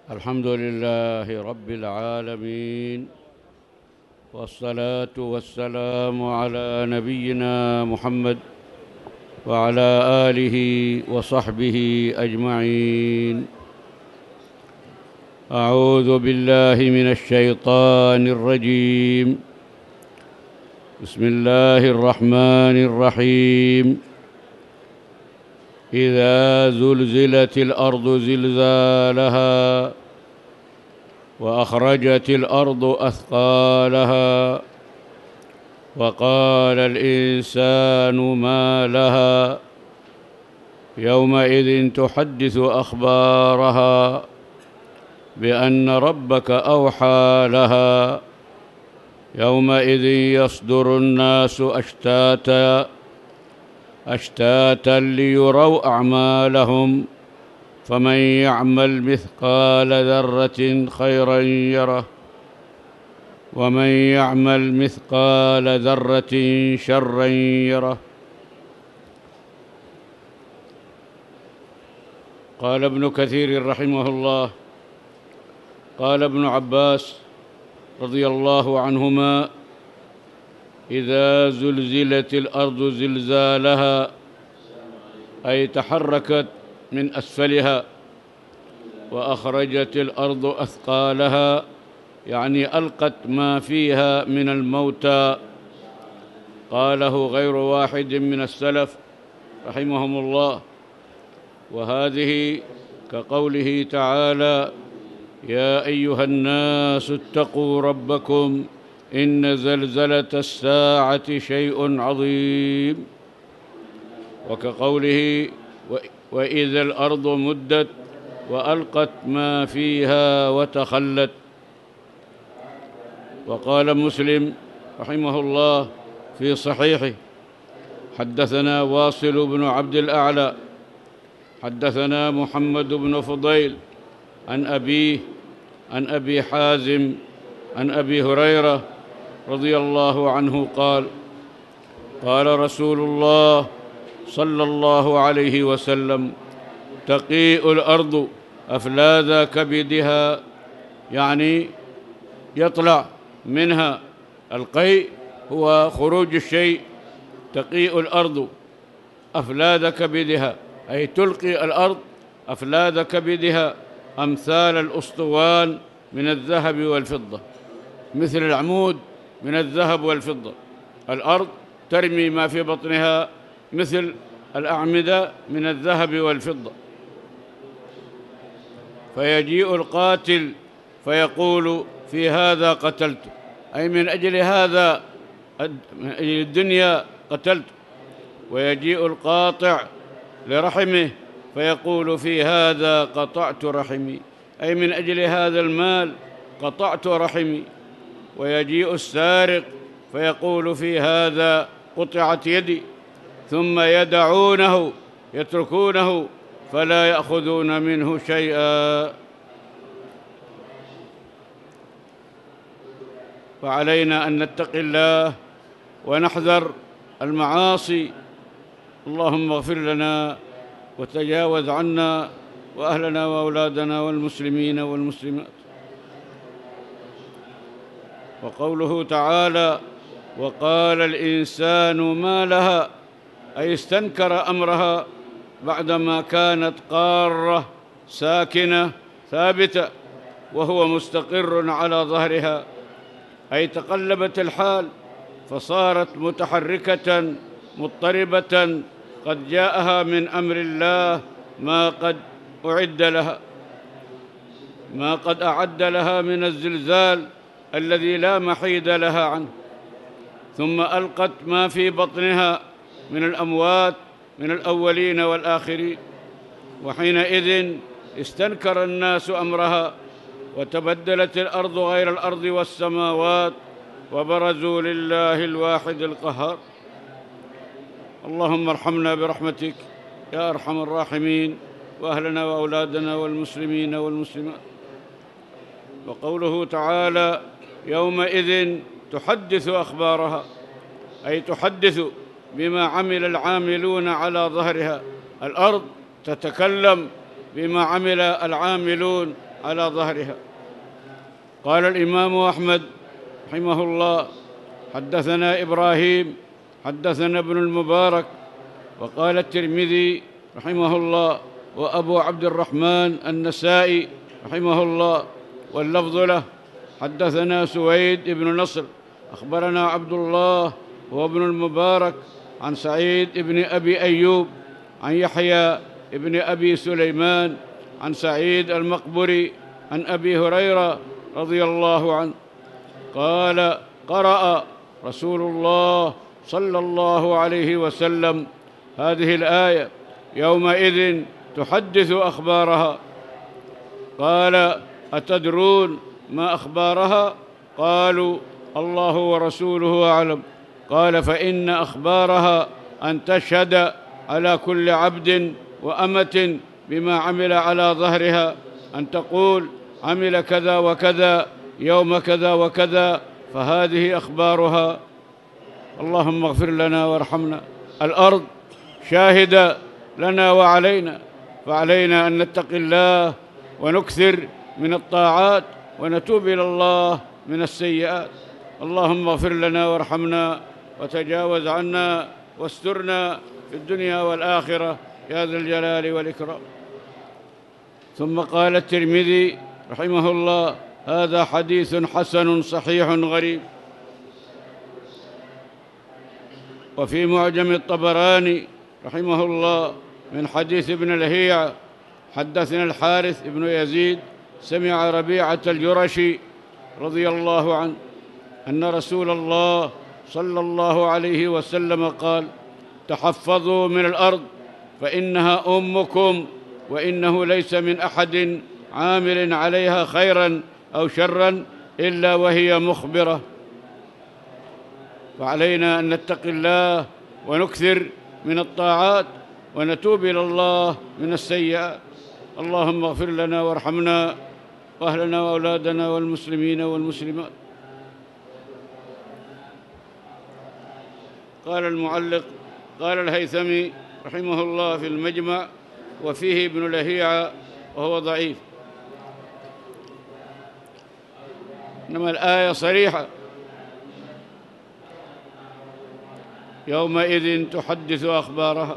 الحمد لله رب العالمين، والصلاة والسلام على نبينا محمد وعلى آله وصحبه أجمعين. أعوذ بالله من الشيطان الرجيم. بسم الله الرحمن الرحيم. إذا زلزلت الأرض زلزالها وأخرجت الأرض أثقالها وقال الإنسان ما لها يومئذ تحدث أخبارها بأن ربك أوحى لها يومئذ يصدر الناس أشتاتا ليروا أعمالهم فمن يعمل مثقال ذرة خيرا يره ومن يعمل مثقال ذرة شرا يره. قال ابن كثير رحمه الله: قال ابن عباس رضي الله عنهما: إذا زلزلت الأرض زلزالها أي تحركت من أسفلها، وأخرجت الأرض أثقالها يعني ألقت ما فيها من الموتى. قاله غير واحد من السلف رحمهم الله، وهذه كقوله تعالى: يا أيها الناس اتقوا ربكم إن زلزلة الساعة شيء عظيم، وكقوله: وإذا الأرض مدت وألقت ما فيها وتخلت. وقال مسلم رحمه الله في صحيحه: حدثنا واصل بن عبد الأعلى حدثنا محمد بن فضيل عن أبيه عن أبي حازم عن أبي هريرة رضي الله عنه قال: قال رسول الله صلى الله عليه وسلم: تقيء الأرض أفلاذ كبدها، يعني يطلع منها. القيء هو خروج الشيء. تقيء الأرض أفلاذ كبدها أي تلقي الأرض أفلاذ كبدها أمثال الأسطوان من الذهب والفضة، مثل العمود من الذهب والفضة. الأرض ترمي ما في بطنها مثل الأعمدة من الذهب والفضة. فيجيء القاتل فيقول: في هذا قتلت، أي من أجل هذا، من أجل الدنيا قتلت. ويجيء القاطع لرحمه فيقول: في هذا قطعت رحمي، أي من أجل هذا المال قطعت رحمي. ويجيء السارق فيقول: في هذا قطعت يدي، ثم يدعونه يتركونه فلا يأخذون منه شيئا. فعلينا أن نتقي الله ونحذر المعاصي. اللهم اغفر لنا وتجاوز عنا وأهلنا وأولادنا والمسلمين والمسلمات. وقوله تعالى: وقال الإنسان ما لها، أي استنكر أمرها بعدما كانت قارة ساكنة ثابتة وهو مستقر على ظهرها، أي تقلبت الحال فصارت متحركة مضطربة، قد جاءها من أمر الله ما قد أعد لها من الزلزال الذي لا محيد لها عنه. ثم ألقت ما في بطنها من الأموات من الأولين والآخرين، وحينئذ استنكر الناس أمرها وتبدلت الأرض غير الأرض والسماوات وبرزوا لله الواحد القهار. اللهم ارحمنا برحمتك يا أرحم الراحمين، وأهلنا وأولادنا والمسلمين والمسلمات. وقوله تعالى: يومئذ تحدث أخبارها، أي تحدث بما عمل العاملون على ظهرها. الأرض تتكلم بما عمل العاملون على ظهرها. قال الإمام أحمد رحمه الله: حدثنا إبراهيم حدثنا ابن المبارك. وقال الترمذي رحمه الله وأبو عبد الرحمن النسائي رحمه الله واللفظ له: حدثنا سويد بن نصر أخبرنا عبد الله وابن المبارك عن سعيد بن أبي أيوب عن يحيى بن أبي سليمان عن سعيد المقبري عن أبي هريرة رضي الله عنه قال: قرأ رسول الله صلى الله عليه وسلم هذه الآية: يومئذ تحدث أخبارها. قال: أتدرون ما أخبارها؟ قالوا: الله ورسوله أعلم. قال: فإن أخبارها أن تشهد على كل عبد وأمة بما عمل على ظهرها، أن تقول: عمل كذا وكذا يوم كذا وكذا، فهذه أخبارها. اللهم اغفر لنا وارحمنا. الأرض شاهدة لنا وعلينا، فعلينا أن نتقي الله ونكثر من الطاعات ونتوب إلى الله من السيئات. اللهم اغفر لنا وارحمنا وتجاوز عنا واسترنا في الدنيا والآخرة يا ذا الجلال والإكرام. ثم قال الترمذي رحمه الله: هذا حديث حسن صحيح غريب. وفي معجم الطبراني رحمه الله من حديث ابن لهيعة: حدثنا الحارث بن يزيد سمع ربيعة الجرشي رضي الله عنه أن رسول الله صلى الله عليه وسلم قال: تحفظوا من الأرض فإنها أمكم، وإنه ليس من أحد عامل عليها خيرا أو شرا إلا وهي مخبرة. فعلينا أن نتقي الله ونكثر من الطاعات ونتوب إلى الله من السيئات. اللهم اغفر لنا وارحمنا وأهلنا وأولادنا والمسلمين والمسلمات. قال المعلق: قال الهيثمي رحمه الله في المجمع: وفيه ابن لهيعة وهو ضعيف. إنما الآية صريحة: يومئذ تحدث أخبارها.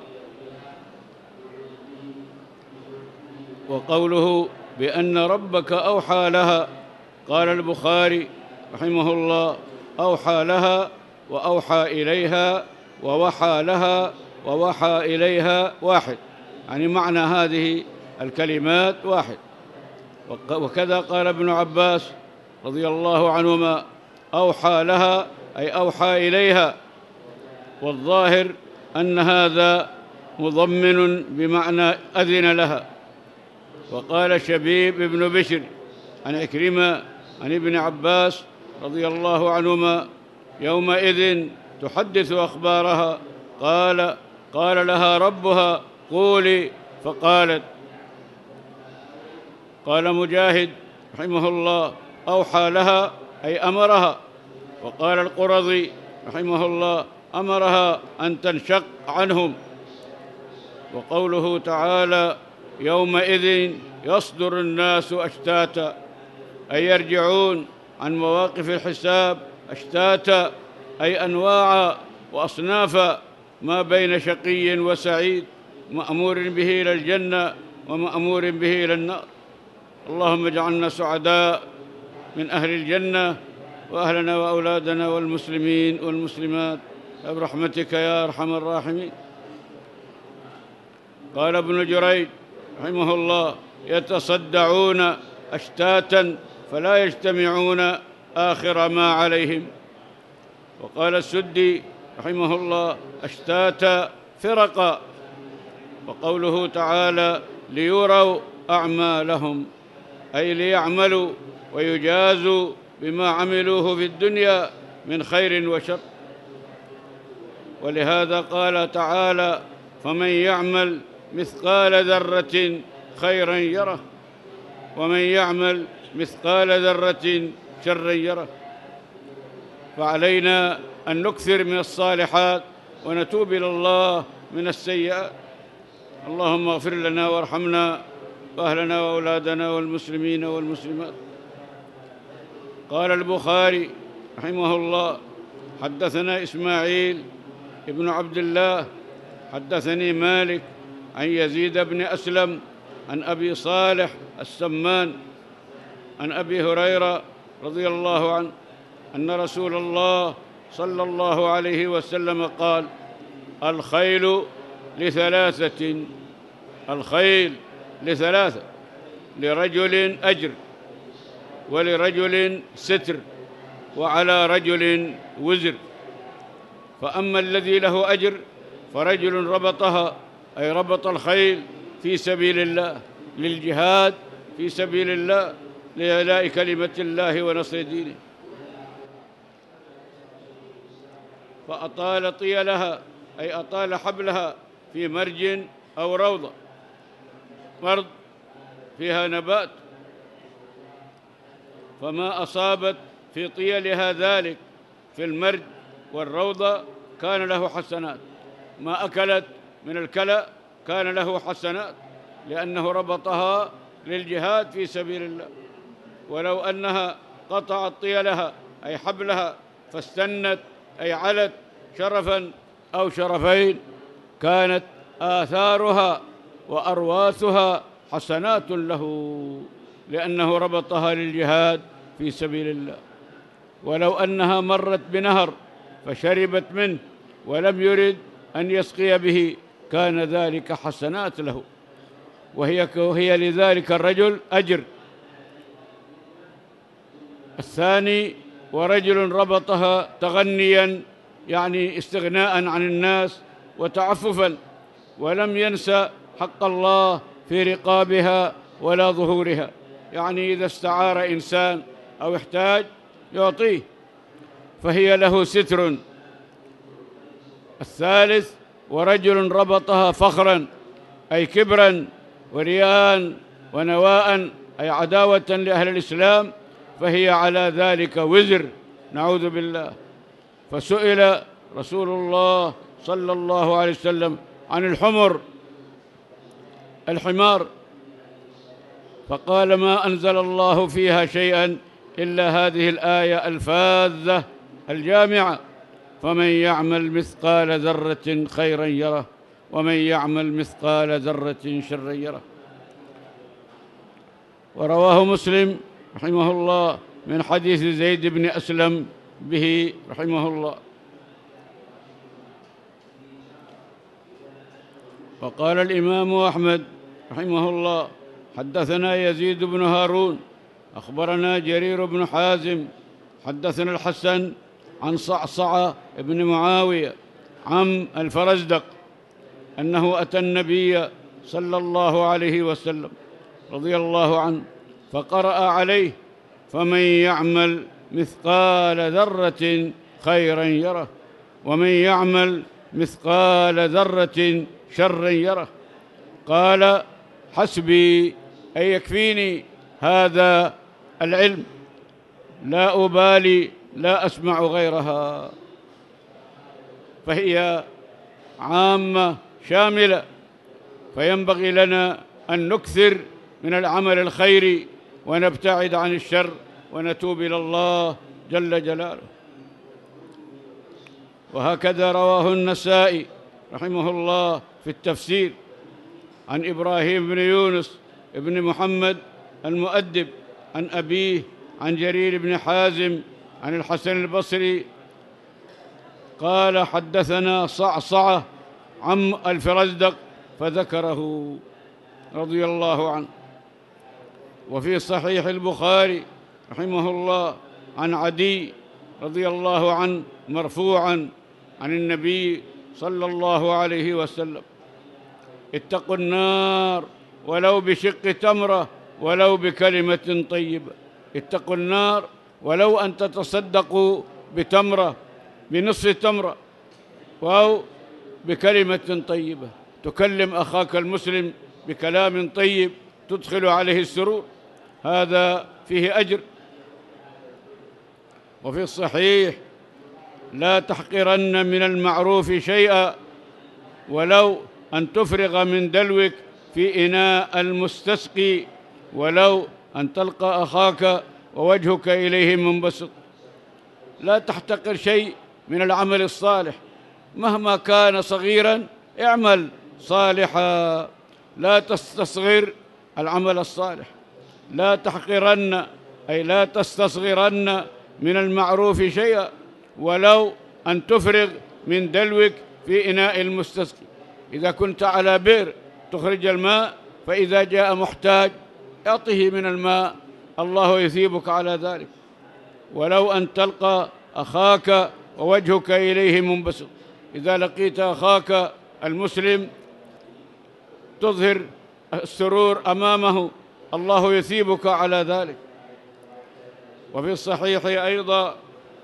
وقوله بأن ربك أوحى لها، قال البخاري رحمه الله: أوحى لها وأوحى إليها ووحى لها ووحى إليها واحد، يعني معنى هذه الكلمات واحد. وكذا قال ابن عباس رضي الله عنهما: أوحى لها أي أوحى إليها، والظاهر أن هذا مضمن بمعنى أذن لها. وقال شبيب بن بشر عن عكرمة عن ابن عباس رضي الله عنهما: يومئذ تحدث أخبارها. قال لها ربها: قولي، فقالت. قال مجاهد رحمه الله: أوحى لها أي أمرها. وقال القرظي رحمه الله: أمرها أن تنشق عنهم. وقوله تعالى: يومئذ يصدر الناس أشتاتا، أي يرجعون عن مواقف الحساب أشتاتا، أي أنواعا وأصنافا، ما بين شقي وسعيد، مأمور به إلى الجنة ومأمور به إلى النار. اللهم اجعلنا سعداء من أهل الجنة، وأهلنا وأولادنا والمسلمين والمسلمات برحمتك يا أرحم الراحمين. قال ابن جريج رحمه الله: يتصدعون أشتاتا فلا يجتمعون آخر ما عليهم. وقال السدي رحمه الله: أشتاتا فرقا. وقوله تعالى: ليروا أعمالهم، أي ليعملوا ويجازوا بما عملوه في الدنيا من خير وشر. ولهذا قال تعالى: فمن يعمل مثقال ذرة خيرا يره، ومن يعمل مثقال ذرة شرا يره. فعلينا أن نكثر من الصالحات ونتوب إلى الله من السيئات. اللهم اغفر لنا وارحمنا وأهلنا وأولادنا والمسلمين والمسلمات. قال البخاري رحمه الله: حدثنا إسماعيل ابن عبد الله حدثني مالك عن يزيد بن أسلم عن أبي صالح السمان عن أبي هريرة رضي الله عنه أن رسول الله صلى الله عليه وسلم قال: الخيل لثلاثة، الخيل لثلاثة: لرجل أجر، ولرجل ستر، وعلى رجل وزر. فأما الذي له أجر فرجل ربطها، أي ربط الخيل في سبيل الله، للجهاد في سبيل الله، لإعلاء كلمة الله ونصر دينه، فأطال طيلها، أي أطال حبلها في مرج أو روضة، أرض فيها نبات، فما أصابت في طيلها ذلك في المرج والروضة كان له حسنات، ما أكلت من الكلأ كان له حسنات، لأنه ربطها للجهاد في سبيل الله. ولو أنها قطعت طيلها، أي حبلها، فاستنت، أي علت شرفا أو شرفين، كانت آثارها وأرواثها حسنات له، لأنه ربطها للجهاد في سبيل الله. ولو أنها مرت بنهر فشربت منه ولم يرد أن يسقي به كان ذلك حسنات له، وهي لذلك الرجل أجر. الثاني: ورجل ربطها تغنيا، يعني استغناء عن الناس وتعففا، ولم ينسى حق الله في رقابها ولا ظهورها، يعني إذا استعار إنسان أو احتاج يعطيه، فهي له ستر. الثالث: ورجل ربطها فخرا، أي كبرا ورياء ونواء، أي عداوة لأهل الإسلام، فهي على ذلك وزر، نعوذ بالله. فسئل رسول الله صلى الله عليه وسلم عن الحمار، فقال: ما أنزل الله فيها شيئا إلا هذه الآية الفاذة الجامعة: فمن يعمل مثقال ذرة خيرا يره، ومن يعمل مثقال ذرة شرا يره. ورواه مسلم رحمه الله من حديث زيد بن أسلم به رحمه الله. وقال الإمام أحمد رحمه الله: حدثنا يزيد بن هارون أخبرنا جرير بن حازم حدثنا الحسن عن صعصعة بن معاوية عن الفرزدق أنه أتى النبي صلى الله عليه وسلم رضي الله عنه فقرأ عليه: فمن يعمل مثقال ذرة خيرا يره، ومن يعمل مثقال ذرة شرا يره. قال: حسبي، أي يكفيني هذا العلم، لا أبالي، لا أسمع غيرها. فهي عامة شاملة، فينبغي لنا أن نكثر من العمل الخيري ونبتعد عن الشر ونتوب إلى الله جل جلاله. وهكذا رواه النسائي رحمه الله في التفسير عن إبراهيم بن يونس بن محمد المؤدب عن أبيه عن جرير بن حازم عن الحسن البصري قال: حدثنا صعصعة عن الفرزدق، فذكره رضي الله عنه. وفي صحيح البخاري رحمه الله عن عدي رضي الله عنه مرفوعا عن النبي صلى الله عليه وسلم: اتقوا النار ولو بشق تمرة ولو بكلمة طيبة. اتقوا النار ولو أن تتصدقوا بتمرة، بنصف تمرة، أو بكلمة طيبة، تكلم أخاك المسلم بكلام طيب تدخل عليه السرور، هذا فيه أجر. وفي الصحيح: لا تحقرن من المعروف شيئا ولو أن تفرغ من دلوك في إناء المستسقي ولو أن تلقى أخاك ووجهك إليه منبسط. لا تحتقر شيء من العمل الصالح مهما كان صغيراً، اعمل صالحاً، لا تستصغر العمل الصالح، لا تحقرن أي لا تستصغرن من المعروف شيئا ولو أن تفرغ من دلوك في إناء المستسقي. إذا كنت على بئر تخرج الماء، فإذا جاء محتاج أعطه من الماء، الله يثيبك على ذلك. ولو أن تلقى أخاك ووجهك إليه منبسط، إذا لقيت أخاك المسلم تظهر السرور أمامه، الله يثيبك على ذلك. وفي الصحيح أيضا: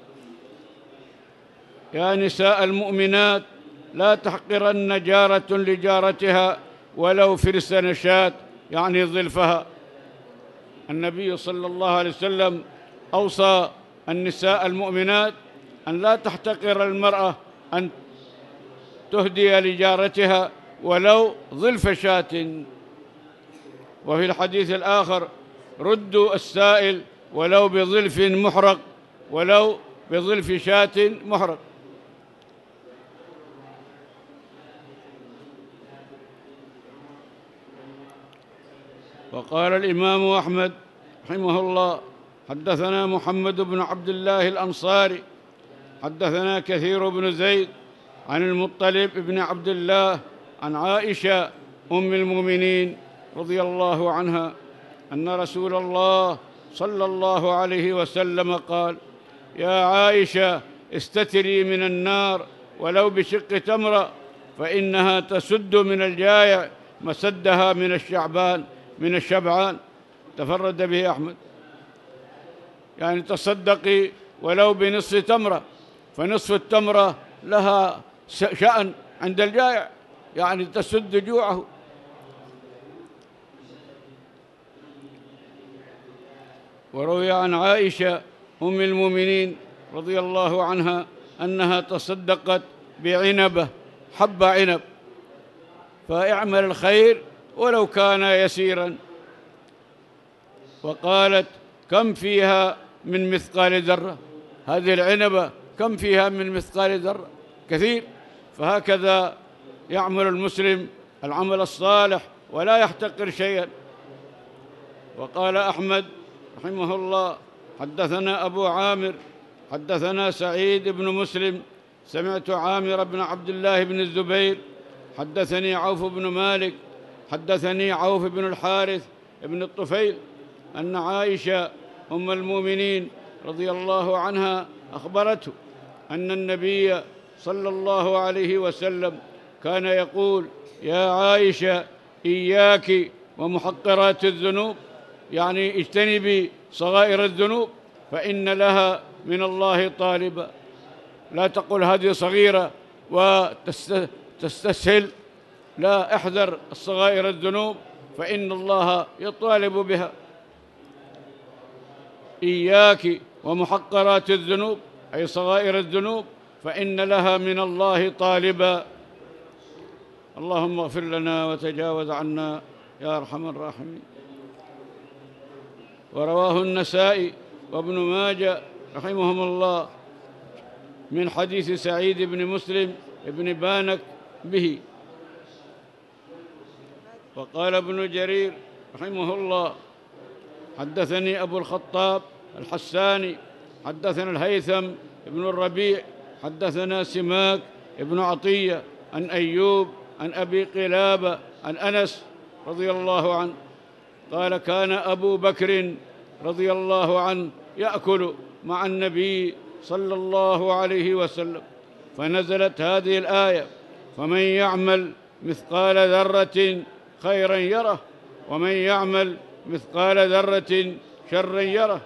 يا نساء المؤمنات لا تحقرن جارة لجارتها ولو فرس نشاة، يعني ظلفها. النبي صلى الله عليه وسلم أوصى النساء المؤمنات أن لا تحتقر المرأة أن تهدي لجارتها ولو ظلف شاة. وفي الحديث الآخر: ردوا السائل ولو بظلف محرق، ولو بظلف شاة محرق. وقال الإمام أحمد رحمه الله: حدثنا محمد بن عبد الله الأنصاري حدثنا كثير بن زيد عن المطلب بن عبد الله عن عائشة أم المؤمنين رضي الله عنها أن رسول الله صلى الله عليه وسلم قال: يا عائشة استتري من النار ولو بشق تمرة، فإنها تسد من الجائع مسدها من الشبعان. تفرد به أحمد. يعني تصدقي ولو بنصف تمرة، فنصف التمرة لها شأن عند الجائع، يعني تسد جوعه. وروي عن عائشة أم المؤمنين رضي الله عنها أنها تصدقت بعنبة، حب عنب، فاعمل الخير ولو كان يسيرا. وقالت: كم فيها من مثقال ذرة؟ هذه العنبة كم فيها من مثقال ذرة؟ كثير. فهكذا يعمل المسلم العمل الصالح ولا يحتقر شيئا. وقال أحمد رحمه الله: حدثنا أبو عامر حدثنا سعيد بن مسلم سمعت عامر بن عبد الله بن الزبير حدثني عوف بن مالك حدثني عوف بن الحارث بن الطفيل أن عائشة أم المؤمنين رضي الله عنها أخبرته أن النبي صلى الله عليه وسلم كان يقول: يا عائشة إياك ومحقرات الذنوب، يعني اجتنبي صغائر الذنوب فإن لها من الله طالبا. لا تقل هذه صغيرة وتستسهل، لا، احذر الصغائر الذنوب فإن الله يطالب بها. إياك ومحقرات الذنوب أي صغائر الذنوب فإن لها من الله طالبا. اللهم اغفر لنا وتجاوز عنا يا أرحم الراحمين. ورواه النسائي وابن ماجه رحمهم الله من حديث سعيد بن مسلم بن بانك به. وقال ابن جرير رحمه الله: حدثني أبو الخطاب الحساني حدثنا الهيثم بن الربيع حدثنا سماك بن عطية عن أيوب عن أبي قلابة عن أنس رضي الله عنه قال: كان أبو بكر رضي الله عنه يأكل مع النبي صلى الله عليه وسلم، فنزلت هذه الآية: فمن يعمل مثقال ذرة خيرا يره ومن يعمل مثقال ذرة شرا يره.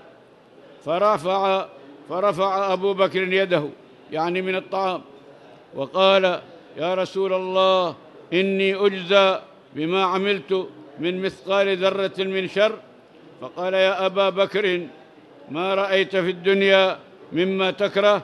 فرفع أبو بكر يده، يعني من الطعام، وقال: يا رسول الله، إني أجزى بما عملت من مثقال ذرة من شر. فقال: يا أبا بكر، ما رأيت في الدنيا مما تكره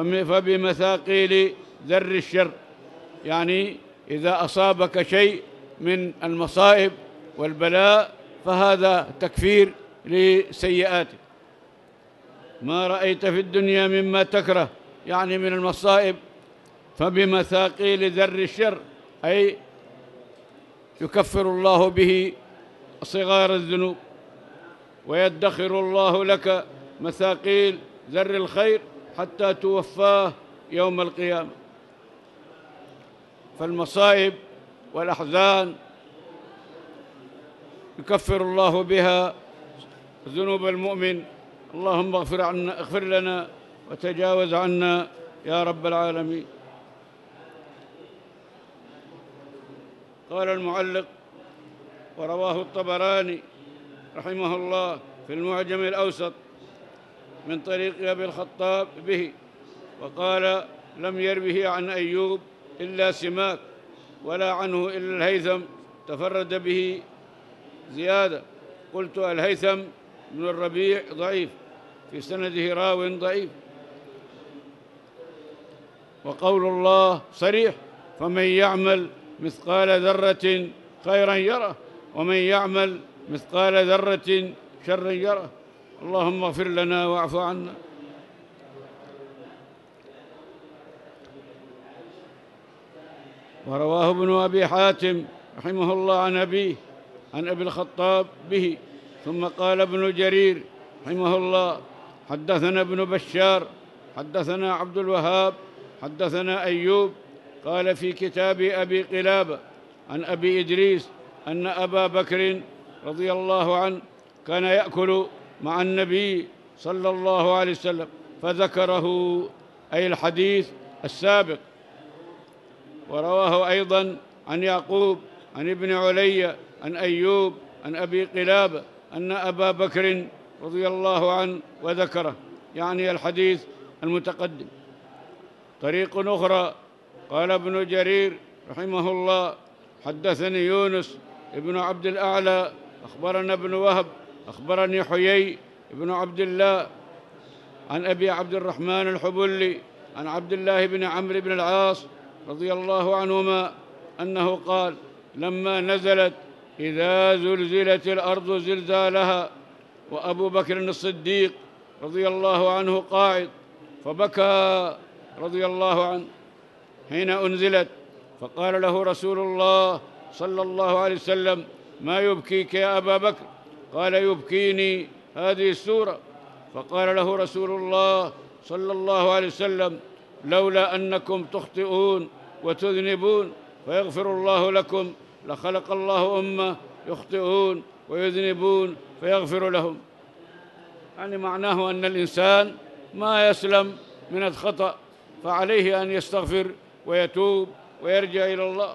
فبمثاقيل ذر الشر. يعني إذا أصابك شيء من المصائب والبلاء فهذا تكفير لسيئاته. ما رأيت في الدنيا مما تكره، يعني من المصائب، فبمثاقيل ذر الشر، أي يكفر الله به صغار الذنوب، ويدخر الله لك مثاقيل ذر الخير حتى توفاه يوم القيامة. فالمصائب والأحزان يكفر الله بها ذنوب المؤمن. اللهم اغفر لنا وتجاوز عنا يا رب العالمين. قال المعلق: ورواه الطبراني رحمه الله في المعجم الأوسط من طريق أبي الخطاب به، وقال: لم يروه عن أيوب إلا سماك، ولا عنه إلا الهيثم تفرد به زيادة. قلت: الهيثم بن الربيع ضعيف، في سنده راو ضعيف. وقول الله صريح: فمن يعمل مثقال ذرة خيرا يره، ومن يعمل مثقال ذرة شرا يره. اللهم اغفر لنا واعف عنا. ورواه ابن أبي حاتم رحمه الله عن أبيه عن أبي الخطاب به. ثم قال ابن جرير رحمه الله: حدثنا ابن بشار حدثنا عبد الوهاب حدثنا أيوب قال في كتاب أبي قلابة عن أبي إدريس أن أبا بكر رضي الله عنه كان يأكل مع النبي صلى الله عليه وسلم، فذكره، أي الحديث السابق. ورواه أيضا عن يعقوب عن ابن علي عن أيوب عن أبي قلابة أن أبا بكر رضي الله عنه وذكره، يعني الحديث المتقدم. طريق أخرى: قال ابن جرير رحمه الله: حدثني يونس ابن عبد الأعلى أخبرنا ابن وهب أخبرني حيي ابن عبد الله عن أبي عبد الرحمن الحبلي عن عبد الله بن عمرو بن العاص رضي الله عنهما أنه قال: لما نزلت إذا زلزلت الأرض زلزالها، وأبو بكر الصديق رضي الله عنه قاعد، فبكى رضي الله عنه حين أنزلت، فقال له رسول الله صلى الله عليه وسلم: ما يبكيك يا أبا بكر؟ قال: يبكيني هذه السورة. فقال له رسول الله صلى الله عليه وسلم: لولا أنكم تخطئون وتذنبون فيغفر الله لكم لخلق الله أمة يخطئون ويذنبون فيغفر لهم. يعني معناه أن الإنسان ما يسلم من الخطأ، فعليه أن يستغفر ويتوب ويرجع إلى الله.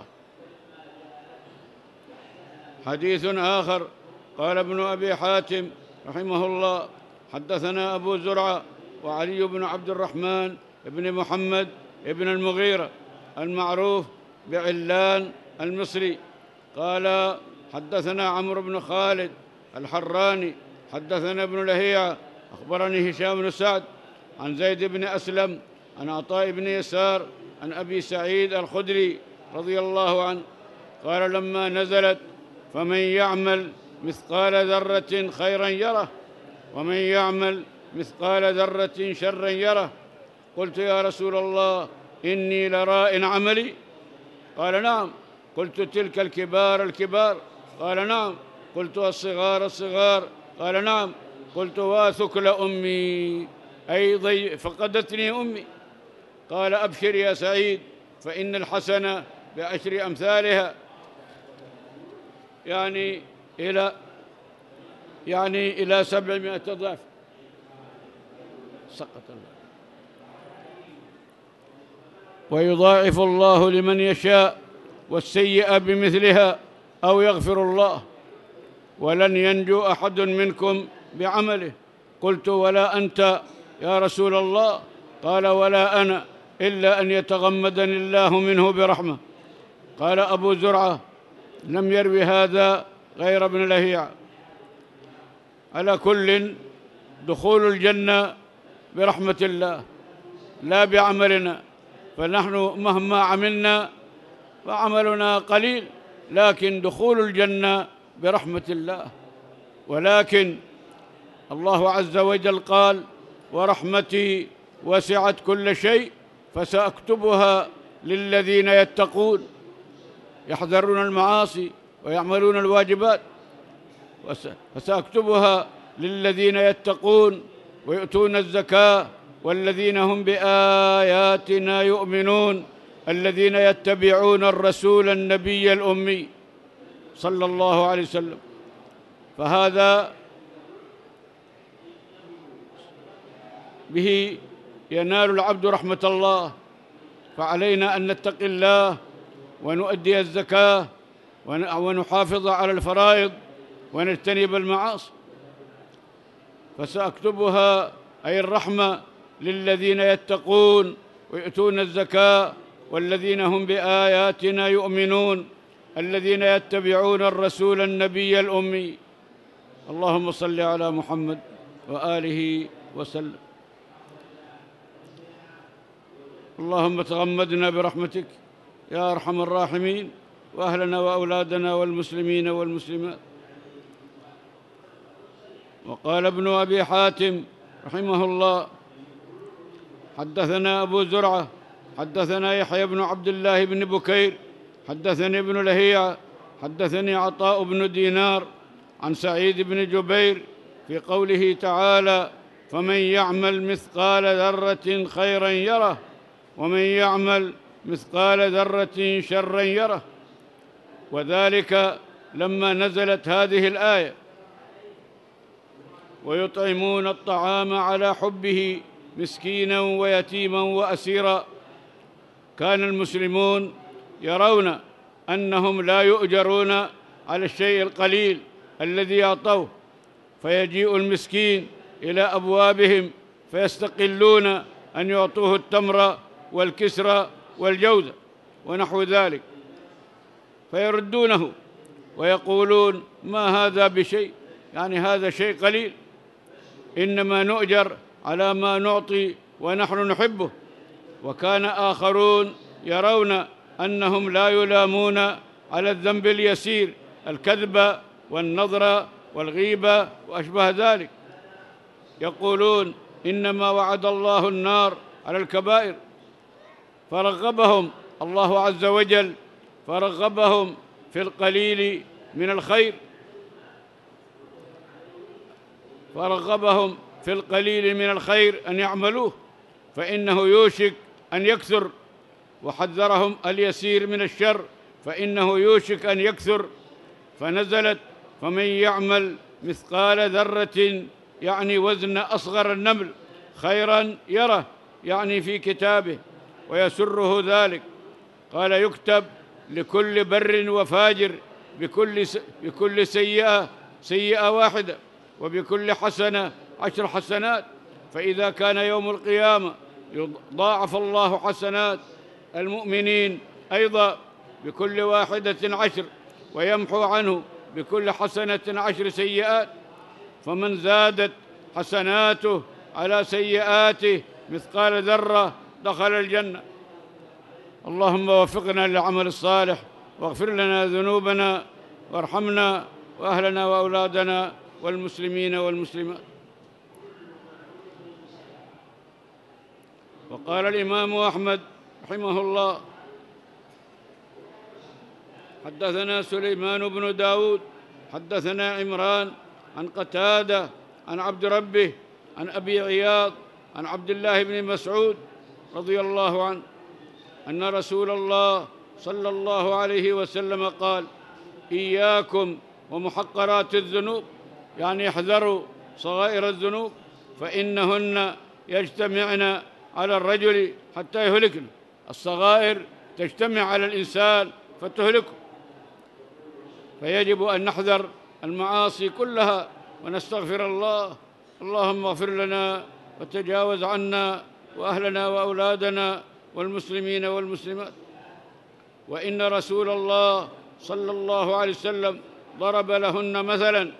حديث آخر: قال ابن أبي حاتم رحمه الله: حدثنا أبو زرعة وعلي بن عبد الرحمن بن محمد بن المغيرة المعروف بعلان المصري قال: حدثنا عمرو بن خالد الحراني حدثنا ابن لهيعة أخبرني هشام بن سعد عن زيد بن أسلم عن عطاء بن يسار عن أبي سعيد الخدري رضي الله عنه قال: لما نزلت: فمن يعمل مثقال ذرة خيرا يره، ومن يعمل مثقال ذرة شرا يره. قلت: يا رسول الله، إني لراء عملي. قال: نعم. قلت: تلك الكبار الكبار؟ قال: نعم. قلت: الصغار الصغار؟ قال: نعم. قلت: واثكل أمي، أي فقدتني أمي. قال: أبشر يا سعيد، فإن الحسنة بعشر أمثالها، يعني إلى 700 ضعف. سقط الله. ويضاعف الله لمن يشاء والسيئة بمثلها أو يغفر الله، ولن ينجو أحد منكم بعمله. قلت: ولا أنت يا رسول الله؟ قال: ولا أنا، إلا أن يتغمدني الله منه برحمة. قال أبو زرعة: لم يروي هذا غير ابن لهيعة. على كل، دخول الجنة برحمة الله لا بعملنا، فنحن مهما عملنا فعملنا قليل، لكن دخول الجنة برحمة الله. ولكن الله عز وجل قال: ورحمتي وسعت كل شيء فسأكتبها للذين يتقون يحذرون المعاصي ويعملون الواجبات، فسأكتبها للذين يتقون ويؤتون الزكاة والذين هم بآياتنا يؤمنون الذين يتبعون الرسول النبي الأمي صلى الله عليه وسلم. فهذا به ينال العبد رحمة الله. فعلينا أن نتقي الله ونؤدي الزكاة ونحافظ على الفرائض ونجتنب المعاصي. فسأكتبها أي الرحمة للذين يتقون ويؤتون الزكاة والذين هم بآياتنا يؤمنون الذين يتبعون الرسول النبي الأمي. اللهم صل على محمد وآله وسلم. اللهم تغمدنا برحمتك يا أرحم الراحمين، وأهلنا وأولادنا والمسلمين والمسلمات. وقال ابن أبي حاتم رحمه الله: حدثنا أبو زرعة حدثنا يحيى بن عبد الله بن بكير حدثني ابن لهيعة حدثني عطاء بن دينار عن سعيد بن جبير في قوله تعالى: فمن يعمل مثقال ذرة خيرا يره ومن يعمل مثقال ذرة شرا يره. وذلك لما نزلت هذه الآية: ويطعمون الطعام على حبه مسكينا ويتيما وأسيرا. كان المسلمون يرون أنهم لا يؤجرون على الشيء القليل الذي يعطوه، فيجيء المسكين إلى أبوابهم فيستقلون أن يعطوه التمر والكسر والجوزة ونحو ذلك، فيردونه ويقولون: ما هذا بشيء، يعني هذا شيء قليل، إنما نؤجر على ما نعطي ونحن نحبه. وكان آخرون يرون أنهم لا يلامون على الذنب اليسير، الكذب والنظر والغيبة وأشبه ذلك، يقولون: إنما وعد الله النار على الكبائر. فرغبهم الله عز وجل، فرغبهم في القليل من الخير، فرغبهم في القليل من الخير أن يعملوه، فإنه يوشك أن يكثر، وحذرهم اليسير من الشر فإنه يوشك أن يكثر. فنزلت: فمن يعمل مثقال ذرة، يعني وزن أصغر النمل، خيرا يره، يعني في كتابه ويسره ذلك. قال: يكتب لكل بر وفاجر بكل سيئة واحدة، وبكل حسنة 10 حسنات. فإذا كان يوم القيامة يضاعف الله حسنات المؤمنين أيضا بكل واحدة 10، ويمحو عنه بكل حسنة 10 سيئات. فمن زادت حسناته على سيئاته مثقال ذرة دخل الجنة. اللهم وفقنا للعمل الصالح، واغفر لنا ذنوبنا، وارحمنا وأهلنا وأولادنا والمسلمين والمسلمات. وقال الإمام أحمد رحمه الله: حدثنا سليمان بن داود حدثنا عمران عن قتادة عن عبد ربه عن أبي عياض عن عبد الله بن مسعود رضي الله عنه أن رسول الله صلى الله عليه وسلم قال: إياكم ومحقرات الذنوب، يعني احذروا صغائر الذنوب، فإنهن يجتمعن على الرجل حتى يهلكن. الصغائر تجتمع على الإنسان فتهلكه، فيجب أن نحذر المعاصي كلها ونستغفر الله. اللهم اغفر لنا وتجاوز عنا وأهلنا وأولادنا والمسلمين والمسلمات. وإن رسول الله صلى الله عليه وسلم ضرب لهن مثلا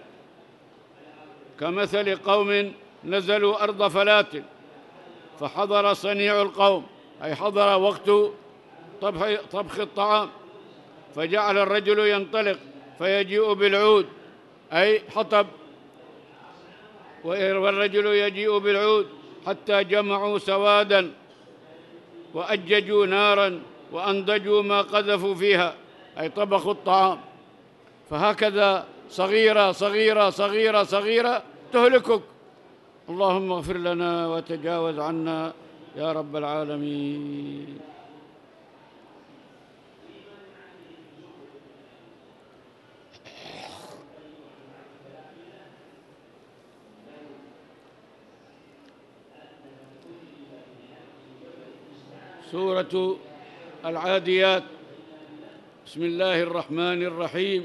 كمثل قوم نزلوا أرض فلات فحضر صنيع القوم، أي حضر وقت طبخ الطعام، فجعل الرجل ينطلق فيجيء بالعود أي حطب، والرجل يجيء بالعود حتى جمعوا سوادا وأججوا نارا وأنضجوا ما قذفوا فيها أي طبخوا الطعام. فهكذا صغيرة صغيرة صغيرة صغيرة تهلكك. اللهم اغفر لنا وتجاوز عنا يا رب العالمين. سورة العاديات. بسم الله الرحمن الرحيم.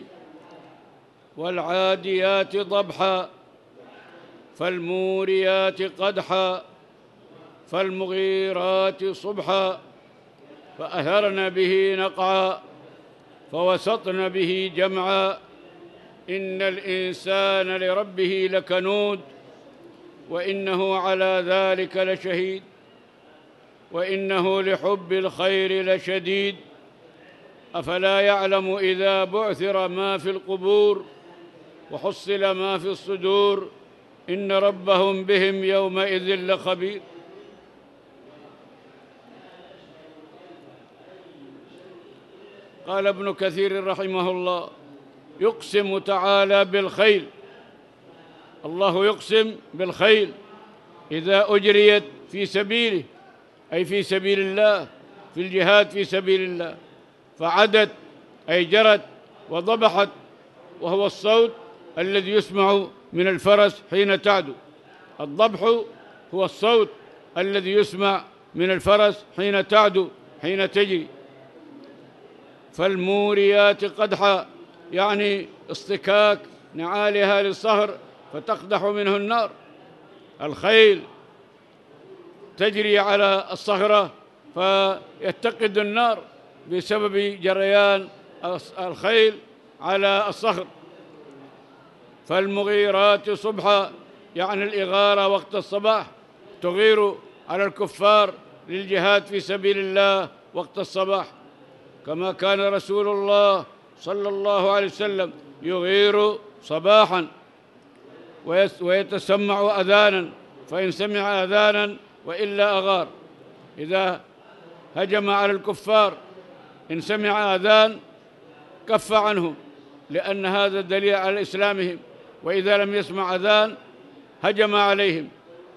والعاديات ضبحا فالموريات قدحا فالمغيرات صبحا فأثرن به نقعا فوسطن به جمعا إن الإنسان لربه لكنود وإنه على ذلك لشهيد وإنه لحب الخير لشديد أفلا يعلم إذا بعثر ما في القبور وحصل ما في الصدور إن ربهم بهم يومئذ لخبير. قال ابن كثير رحمه الله: يقسم تعالى بالخيل. الله يقسم بالخيل إذا أجريت في سبيله أي في سبيل الله، في الجهاد في سبيل الله، فعدت أي جرت وضبحت، وهو الصوت الذي يسمع من الفرس حين تعدو. الضبح هو الصوت الذي يسمع من الفرس حين تعدو حين تجري. فالموريات قدحا يعني اصطكاك نعالها للصهر فتقدح منه النار. الخيل تجري على الصخرة فيتقد النار بسبب جريان الخيل على الصخر. فالمغيرات صبحا يعني الإغارة وقت الصباح، تغير على الكفار للجهاد في سبيل الله وقت الصباح، كما كان رسول الله صلى الله عليه وسلم يغير صباحا ويتسمع أذانا، فإن سمع أذانا وإلا أغار. إذا هجم على الكفار إن سمع أذان كف عنهم، لأن هذا دليل على إسلامهم، وإذا لم يسمع أذان هجم عليهم.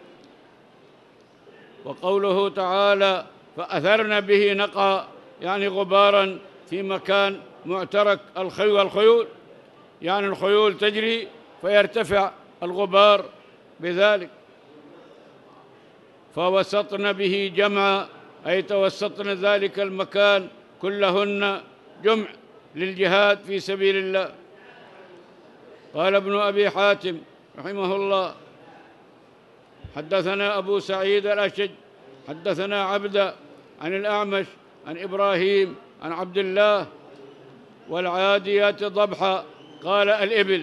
وقوله تعالى: فأثرن به نقعا يعني غبارا في مكان معترك الخيول، يعني الخيول تجري فيرتفع الغبار بذلك. فوسطن به جمعا أي توسطن ذلك المكان كلهن جمع للجهاد في سبيل الله. قال ابن أبي حاتم رحمه الله: حدثنا أبو سعيد الأشج حدثنا عبدة عن الأعمش عن إبراهيم عن عبد الله: والعاديات ضبحا قال الإبل،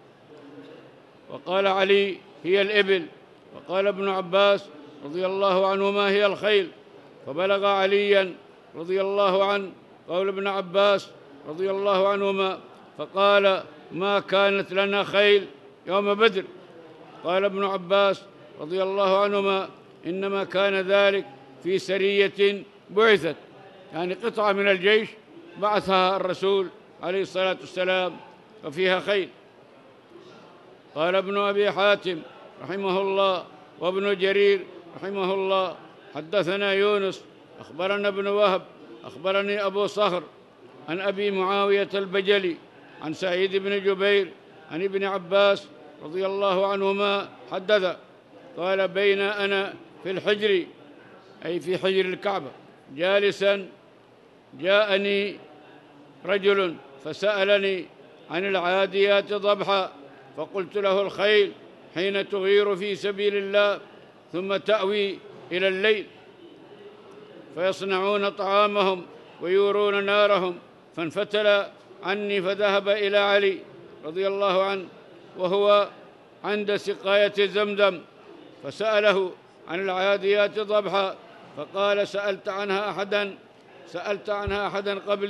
وقال علي: هي الإبل، وقال ابن عباس رضي الله عنهما: هي الخيل. فبلغ عليا رضي الله عنه قول ابن عباس رضي الله عنهما فقال: ما كانت لنا خيل يوم بدر. قال ابن عباس رضي الله عنهما: إنما كان ذلك في سرية بعثت، يعني قطعة من الجيش بعثها الرسول عليه الصلاة والسلام وفيها خيل. قال ابن أبي حاتم رحمه الله وابن جرير رحمه الله: حدثنا يونس أخبرنا ابن وهب أخبرني أبو صخر عن أبي معاوية البجلي عن سعيد بن جبير عن ابن عباس رضي الله عنهما حدث قال: بين أنا في الحجر أي في حجر الكعبة جالسا جاءني رجل فسألني عن العاديات ضبحا، فقلت له: الخيل حين تغير في سبيل الله ثم تأوي إلى الليل فيصنعون طعامهم ويورون نارهم. فانفتل عني فذهب إلى علي رضي الله عنه وهو عند سقاية زمزم فسأله عن العاديات ضبحا، فقال: سألت عنها أحدا قبلي؟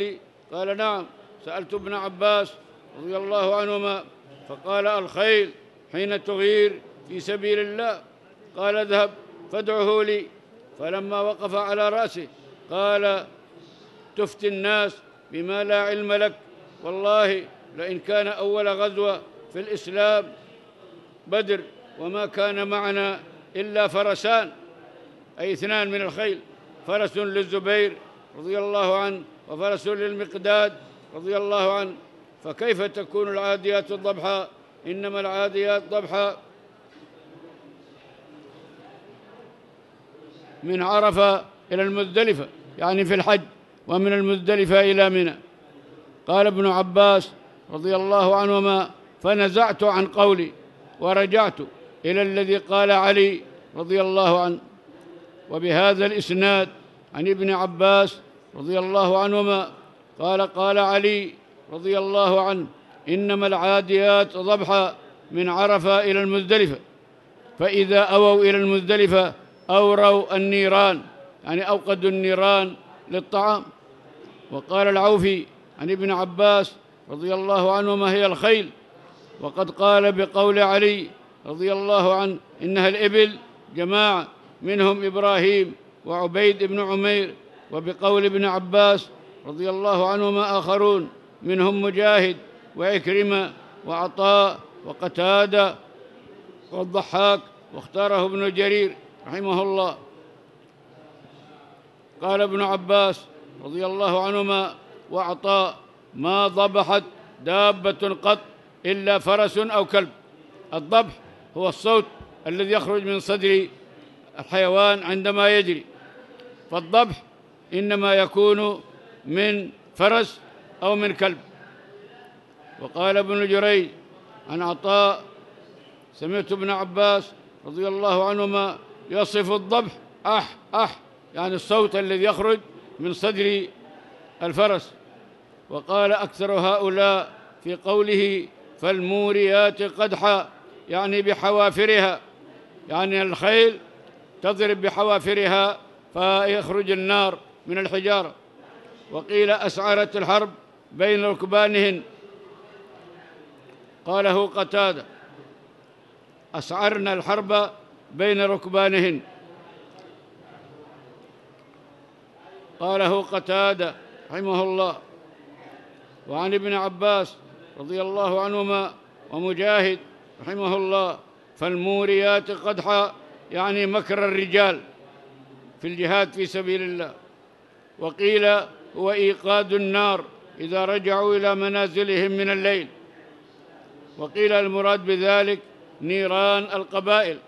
قال نعم، سألت ابن عباس رضي الله عنهما فقال الخيل حين تغير في سبيل الله. قال اذهب فادعه لي. فلما وقف على رأسه قال تفتي الناس بما لا علم لك، والله لئن كان أول غزوة في الإسلام بدر وما كان معنا إلا فرسان، أي 2 من الخيل، فرس للزبير رضي الله عنه وفرس للمقداد رضي الله عنه، فكيف تكون العاديات ضبحا؟ إنما العاديات ضبحا من عرفة إلى المزدلفة، يعني في الحج، ومن المزدلفة إلى منى. قال ابن عباس رضي الله عنهما فنزعت عن قولي ورجعت إلى الذي قال علي رضي الله عنه. وبهذا الإسناد عن ابن عباس رضي الله عنهما قال قال علي رضي الله عنه إنما العاديات ضبحا من عرفة إلى المزدلفة، فإذا أووا إلى المزدلفة أوروا النيران، يعني أوقدوا النيران للطعام. وقال العوفي عن ابن عباس رضي الله عنهما هي الخيل، وقد قال بقول علي رضي الله عنه إنها الإبل جماعة منهم إبراهيم وعبيد بن عمير، وبقول ابن عباس رضي الله عنهما آخرون منهم مجاهد وعكرمة وعطاء وقتادة والضحاك، واختاره ابن جرير رحمه الله. قال ابن عباس رضي الله عنهما وعطاء ما ضبحت دابة قط إلا فرس أو كلب. الضبح هو الصوت الذي يخرج من صدر الحيوان عندما يجري، فالضبح إنما يكون من فرس أو من كلب. وقال ابن جريج عن عطاء سمعت ابن عباس رضي الله عنهما يصف الضبح أح أح، يعني الصوت الذي يخرج من صدر الفرس. وقال أكثر هؤلاء في قوله فالموريات قدحا، يعني بحوافرها، يعني الخيل تضرب بحوافرها فيخرج النار من الحجارة. وقيل أسعرت الحرب بين ركبانهن، قاله قتادة أسعرنا الحرب بين ركبانهن، قاله قتادة رحمه الله. وعن ابن عباس رضي الله عنهما ومجاهد رحمه الله فالموريات قدحا، يعني مكر الرجال في الجهاد في سبيل الله. وقيل هو إيقاد النار إذا رجعوا إلى منازلهم من الليل. وقيل المراد بذلك نيران القبائل.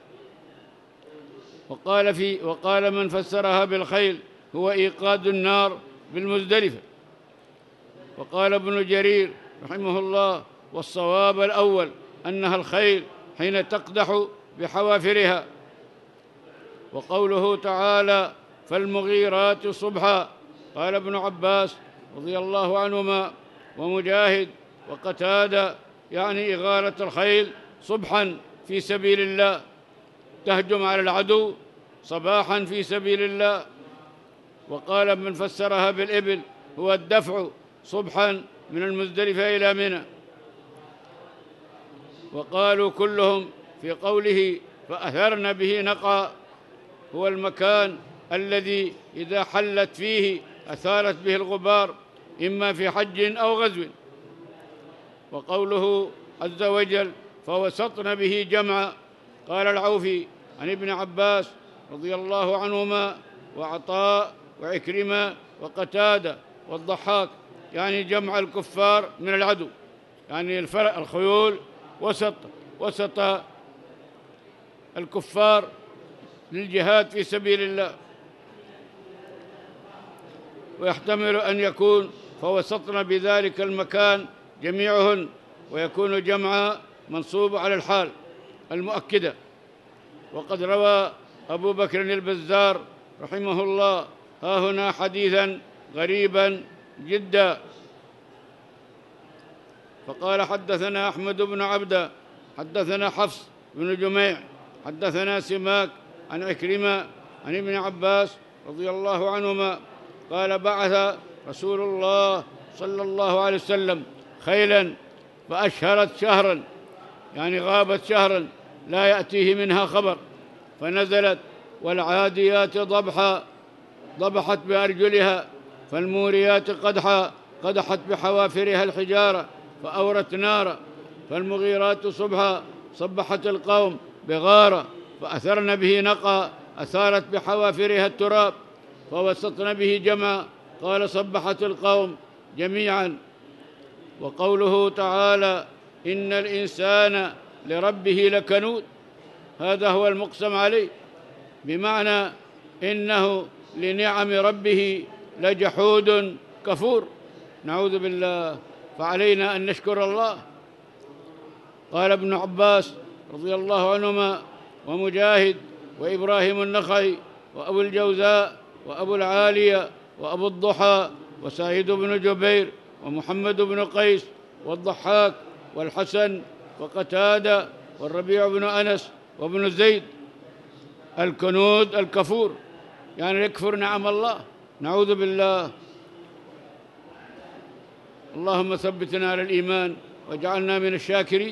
وقال من فسرها بالخيل هو إيقاد النار بالمزدلفة. وقال ابن جرير رحمه الله والصواب الأول أنها الخيل حين تقدح بحوافرها. وقوله تعالى فالمغيرات صبحا، قال ابن عباس رضي الله عنهما ومجاهد وقتادة يعني إغارة الخيل صبحا في سبيل الله، تهجم على العدو صباحا في سبيل الله. وقال من فسرها بالإبل هو الدفع صبحا من المزدلفة إلى منى. وقالوا كلهم في قوله فأثرن به نقعا هو المكان الذي إذا حلت فيه أثارت به الغبار إما في حج أو غزو. وقوله عز وجل فوسطن به جمعا، قال العوفي عن ابن عباس رضي الله عنهما وعطاء وعكرمة وقتادة والضحاك يعني جمع الكفار من العدو، يعني الخيول وسط الكفار للجهاد في سبيل الله. ويحتمل أن يكون فوسطنا بذلك المكان جميعهن، ويكون جمع منصوب على الحال المؤكدة. وقد روى أبو بكر البزار رحمه الله ها هنا حديثا غريبا جدا، فقال حدثنا أحمد بن عبدة حدثنا حفص بن جميع حدثنا سماك عن عكرمة عن ابن عباس رضي الله عنهما قال بعث رسول الله صلى الله عليه وسلم خيلا فأشهرت شهرا، يعني غابت شهرا لا يأتيه منها خبر، فنزلت والعاديات ضبحا ضبحت بأرجلها، فالموريات قدحا قدحت بحوافرها الحجارة فأورت نارا، فالمغيرات صبحا صبحت القوم بغارة فأثرن به نقا أثارت بحوافرها التراب، فوسطن به جمعا قال صبحت القوم جميعا. وقوله تعالى إن الإنسان لربه لكنود، هذا هو المقسم عليه، بمعنى إنه لنعم ربه لجحود كفور، نعوذ بالله، فعلينا أن نشكر الله. قال ابن عباس رضي الله عنهما ومجاهد وإبراهيم النخعي وأبو الجوزاء وأبو العالية وأبو الضحى وسعيد بن جبير ومحمد بن قيس والضحاك والحسن وقتادة والربيع بن أنس وابن زيد، الكنود الكفور، يعني يكفر نعم الله، نعوذ بالله. اللهم ثبتنا على الإيمان واجعلنا من الشاكرين.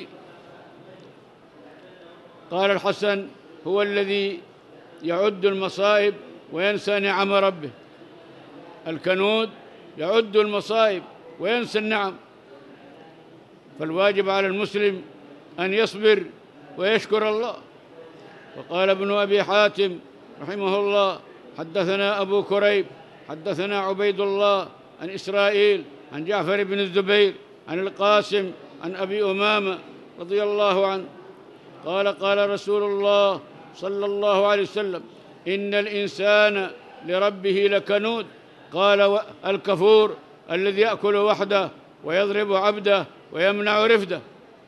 قال الحسن هو الذي يعد المصائب وينسى نعم ربه، الكنود يعد المصائب وينسى النعم، فالواجب على المسلم أن يصبر ويشكر الله. وقال ابن أبي حاتم رحمه الله حدثنا أبو كريب حدثنا عبيد الله عن إسرائيل عن جعفر بن الزبير عن القاسم عن أبي أمامة رضي الله عنه قال قال رسول الله صلى الله عليه وسلم إن الإنسان لربه لكنود، قال الكفور الذي يأكل وحده ويضرب عبده ويمنع رفده.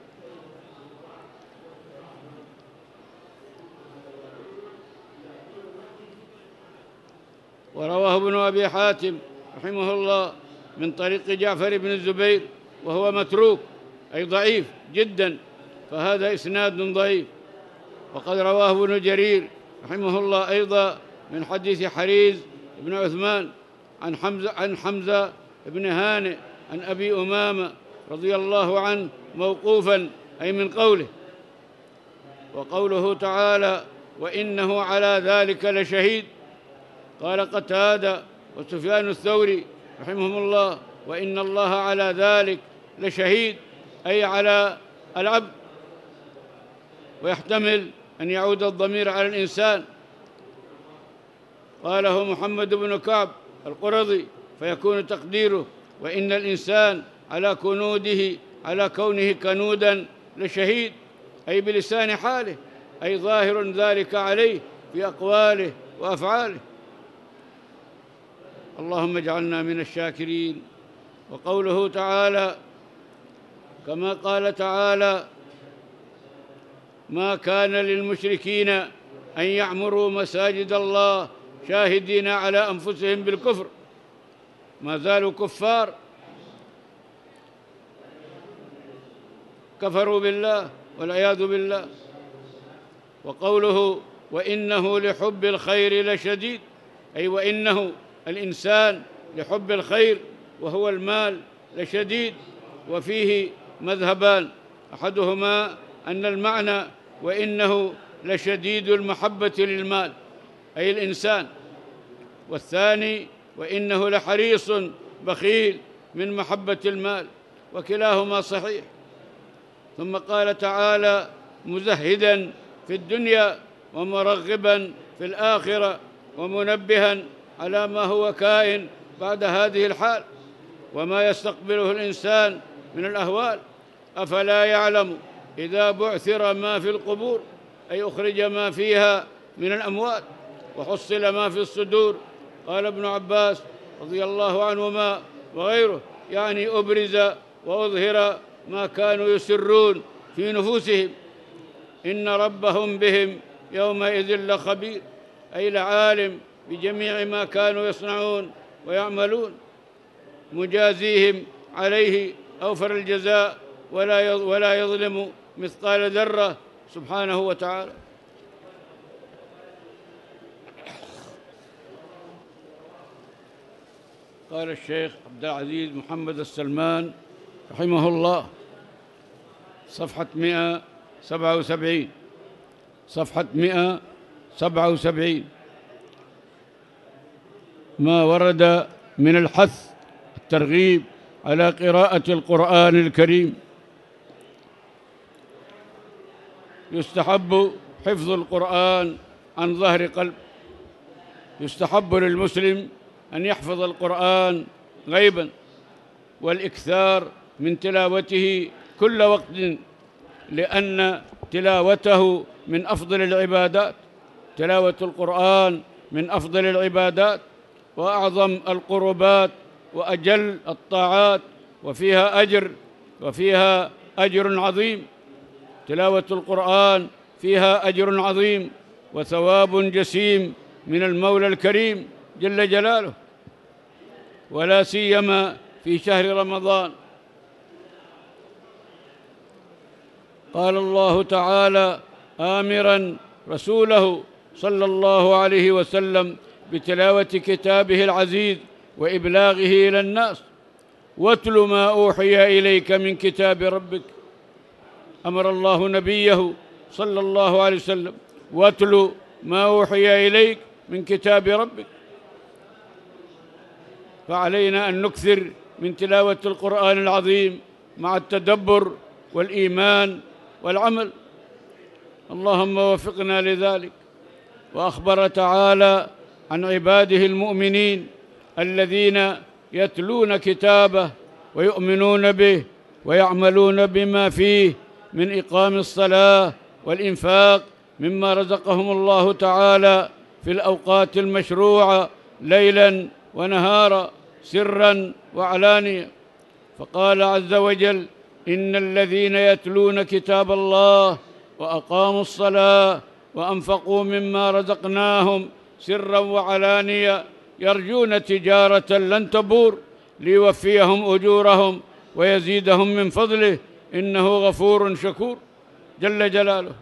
ورواه ابن أبي حاتم رحمه الله من طريق جعفر بن الزبير وهو متروك أي ضعيف جدا، فهذا إسناد ضعيف. وقد رواه ابن جرير رحمه الله أيضا من حديث حريز بن عثمان عن حمزة بن هانئ عن أبي أمامة رضي الله عنه موقوفا أي من قوله. وقوله تعالى وإنه على ذلك لشهيد، قال قتادة وسفيان الثوري رحمهم الله وإن الله على ذلك لشهيد أي على العبد، ويحتمل أن يعود الضمير على الإنسان. قاله محمد بن كعب القرظي فيكون تقديره وإن الإنسان على كنوده على كونه كنودا لشهيد، أي بلسان حاله، أي ظاهر ذلك عليه في أقواله وأفعاله. اللهم اجعلنا من الشاكرين. وقوله تعالى كما قال تعالى ما كان للمشركين أن يعمروا مساجد الله شاهدين على أنفسهم بالكفر، ما زالوا كفار، كفروا بالله والعياذ بالله. وقوله وإنه لحب الخير لشديد، أي وإنه الإنسان لحب الخير وهو المال لشديد. وفيه مذهبان، أحدهما أن المعنى وإنه لشديد المحبة للمال أي الإنسان، والثاني وإنه لحريص بخيل من محبة المال، وكلاهما صحيح. ثم قال تعالى مزهدا في الدنيا ومرغبا في الآخرة ومنبها على ما هو كائن بعد هذه الحال وما يستقبله الإنسان من الأهوال. أفلا يعلم إذا بعثر ما في القبور، أي أخرج ما فيها من الأموات وحصل ما في الصدور. قال ابن عباس رضي الله عنهما وغيره يعني أبرز وأظهر ما كانوا يسرون في نفوسهم، إن ربهم بهم يومئذ لخبير، أي لعالم بجميع ما كانوا يصنعون ويعملون، مجازيهم عليه أوفر الجزاء ولا يظلم مثقال ذرة سبحانه وتعالى. قال الشيخ عبد العزيز محمد السلمان رحمه الله، صفحة 177، صفحة 177، ما ورد من الحث الترغيب على قراءة القرآن الكريم. يستحب حفظ القرآن عن ظهر قلب، يستحب للمسلم أن يحفظ القرآن غيبا، والإكثار من تلاوته كل وقت، لأن تلاوته من أفضل العبادات. تلاوة القرآن من أفضل العبادات وأعظم القربات وأجل الطاعات، وفيها أجر عظيم. تلاوة القرآن فيها أجر عظيم وثواب جسيم من المولى الكريم جل جلاله، ولا سيما في شهر رمضان. قال الله تعالى آمراً رسوله صلى الله عليه وسلم بتلاوة كتابه العزيز وإبلاغه إلى الناس: واتل ما أوحي إليك من كتاب ربك. أمر الله نبيه صلى الله عليه وسلم: واتل ما أوحي إليك من كتاب ربك. فعلينا أن نكثر من تلاوة القرآن العظيم مع التدبر والإيمان والعمل. اللهم وفقنا لذلك. وأخبر تعالى عن عباده المؤمنين الذين يتلون كتابه ويؤمنون به ويعملون بما فيه من إقام الصلاة والإنفاق مما رزقهم الله تعالى في الأوقات المشروعة ليلاً ونهارا، سراً وعلانية. فقال عز وجل: إن الذين يتلون كتاب الله وأقاموا الصلاة وأنفقوا مما رزقناهم سراً وعلانية يرجون تجارة لن تبور ليوفيهم أجورهم ويزيدهم من فضله إنه غفور شكور جل جلاله.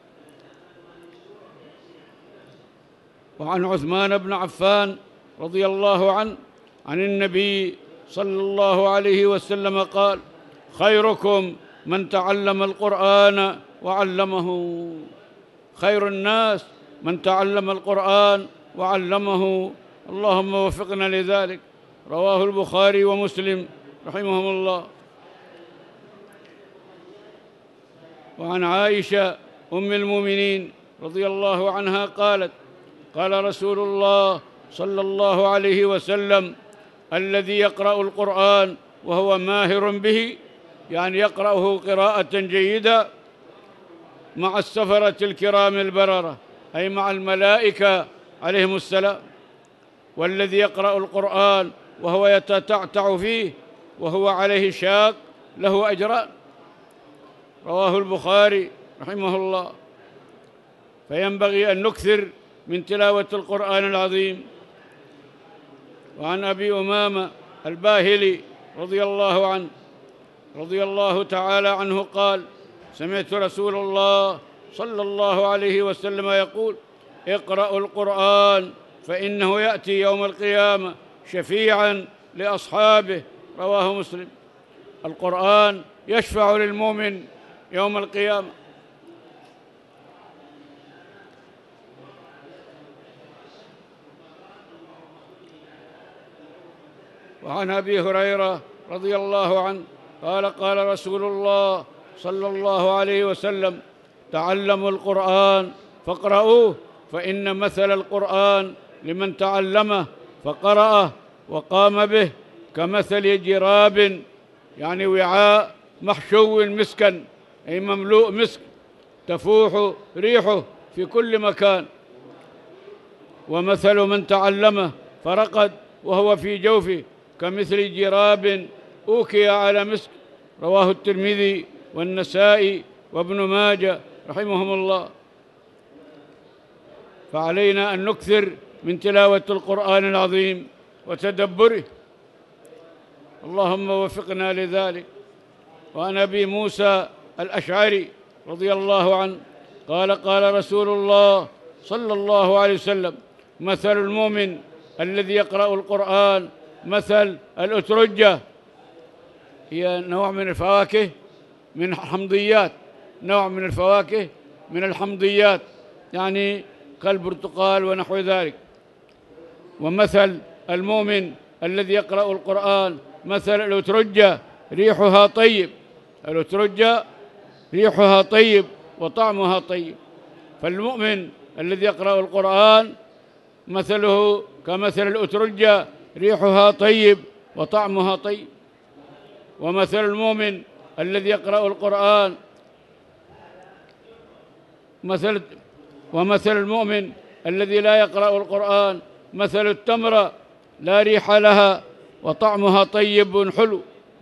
وعن عثمان بن عفان رضي الله عنه عن النبي صلى الله عليه وسلم قال: خيركم من تعلم القرآن وعلمه. خير الناس من تعلم القرآن وعلمه. اللهم وفقنا لذلك. رواه البخاري ومسلم رحمهم الله. وعن عائشة أم المؤمنين رضي الله عنها قالت: قال رسول الله صلى الله عليه وسلم: الذي يقرأ القرآن وهو ماهر به، يعني يقرأه قراءة جيدة، مع السفرة الكرام البررة، أي مع الملائكة عليهم السلام. والذي يقرأ القرآن وهو يتتعتع فيه وهو عليه شاق له أجران. رواه البخاري رحمه الله. فينبغي أن نكثر من تلاوة القرآن العظيم. وعن أبي أمامة الباهلي رضي الله تعالى عنه قال: سمعت رسول الله صلى الله عليه وسلم يقول: اقرأوا القرآن فإنه يأتي يوم القيامة شفيعاً لأصحابه. رواه مسلم. القرآن يشفع للمؤمن يوم القيامة. وعن أبي هريرة رضي الله عنه قال: قال رسول الله صلى الله عليه وسلم: تعلموا القرآن فاقرؤوه، فإن مثل القرآن لمن تعلمه فقرأه وقام به كمثل جراب، يعني وعاء محشو مسكا، أي مملوء مسك تفوح ريحه في كل مكان، ومثل من تعلمه فرقد وهو في جوفه كمثل جراب أوكي على مسك. رواه الترمذي والنسائي وابن ماجه رحمهم الله. فعلينا أن نكثر من تلاوة القرآن العظيم وتدبره. اللهم وفقنا لذلك. وعن أبي موسى الأشعري رضي الله عنه قال: قال رسول الله صلى الله عليه وسلم: مثل المؤمن الذي يقرأ القرآن مثل الأترجة، هي نوع من الفواكه من الحمضيات، نوع من الفواكه من الحمضيات، يعني كالبرتقال ونحو ذلك. ومثل المؤمن الذي يقرأ القرآن مثل الأترجة ريحها طيب، الأترجة ريحها طيب وطعمها طيب. فالمؤمن الذي يقرأ القرآن مثله كمثل الأترجة ريحها طيب وطعمها طيب. ومثل المؤمن الذي يقرأ القرآن ومثل المؤمن الذي لا يقرأ القرآن مثل التمرة لا ريح لها وطعمها طيب حلو،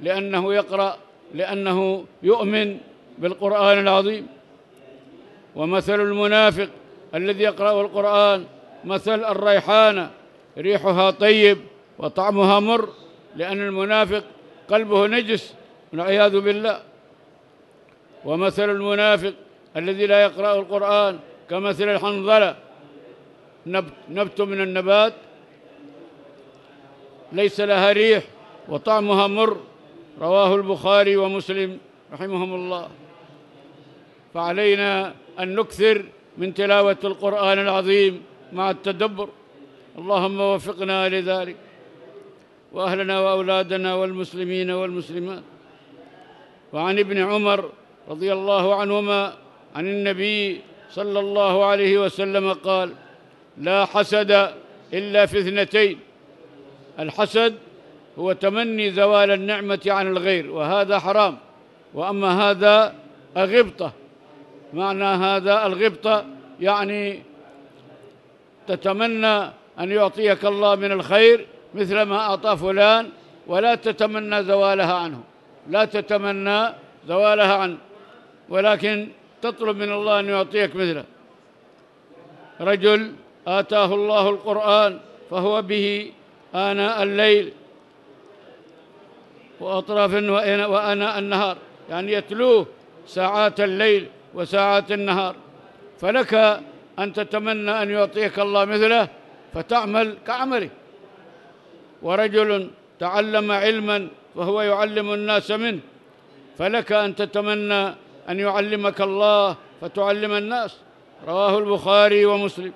لأنه يؤمن بالقرآن العظيم. ومثل المنافق الذي يقرأ القرآن مثل الريحانة ريحها طيب وطعمها مر، لأن المنافق قلبه نجس والعياذ بالله. ومثل المنافق الذي لا يقرأ القرآن كمثل الحنظلة، نبت من النبات ليس لها ريح وطعمها مر، رواه البخاري ومسلم رحمهم الله. فعلينا أن نكثر من تلاوة القرآن العظيم مع التدبر، اللهم وفقنا لذلك، وأهلنا وأولادنا والمسلمين والمسلمات. وعن ابن عمر رضي الله عنهما عن النبي صلى الله عليه وسلم قال: لا حسد إلا في اثنتين. الحسد هو تمني زوال النعمة عن الغير، وهذا حرام. وأما هذا أغبطة، معنى هذا الغبطة يعني تتمنى أن يعطيك الله من الخير مثل ما أعطى فلان، ولا تتمنى زوالها عنه، لا تتمنى زوالها عنه، ولكن تطلب من الله أن يعطيك مثله. رجل آتاه الله القرآن فهو به آناء الليل وأطراف وآناء النهار، يعني يتلوه ساعات الليل وساعات النهار، فلك أن تتمنى أن يعطيك الله مثله فتعمل كعمله. ورجل تعلم علما فهو يعلم الناس منه، فلك أن تتمنى أن يعلمك الله فتعلم الناس، رواه البخاري ومسلم.